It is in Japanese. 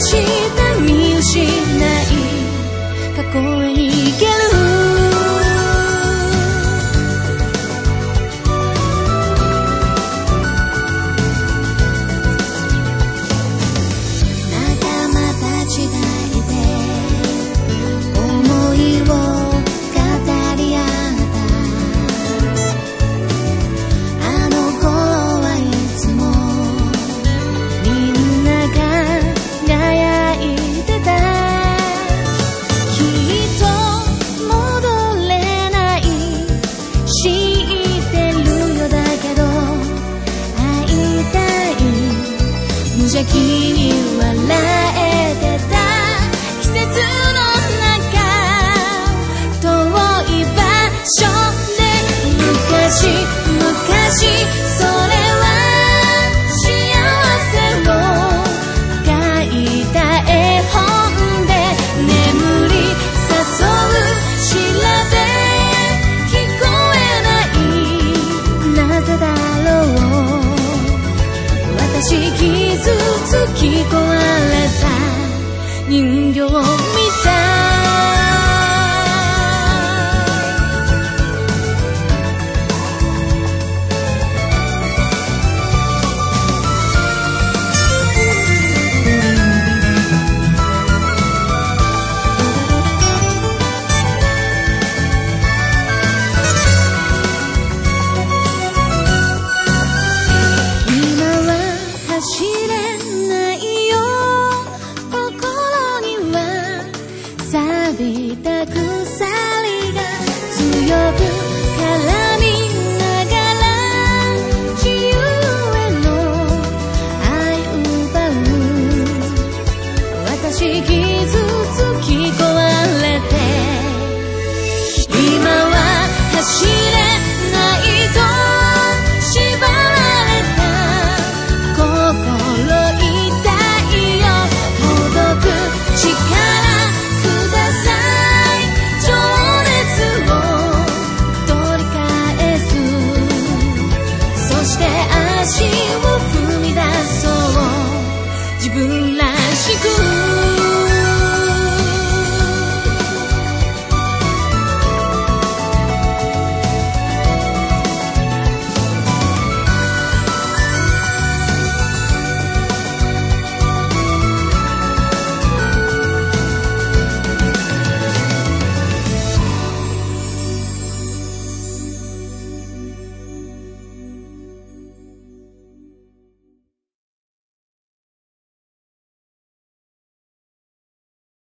した見失い過去へ逃げる無邪気に笑えてた季節の中遠い場所で昔それは幸せを書いた絵本で眠り誘う調べ聞こえないなぜだろう私傷つき壊れた人形みたい錆びた鎖が強く絡みながら自由への愛奪う私傷つき壊れて今は走れないと縛られた心痛いよほどく力足を踏み出そう自分ら